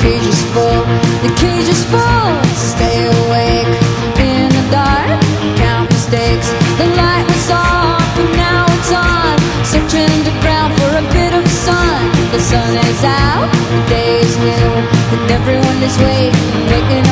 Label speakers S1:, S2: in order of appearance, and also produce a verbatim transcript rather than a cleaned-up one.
S1: cage is full, the cage is full. Stay awake in the dark, count mistakes. The light was off and now it's on, searching the ground for a bit of sun. The sun is out, the day is new, and everyone is waiting, waiting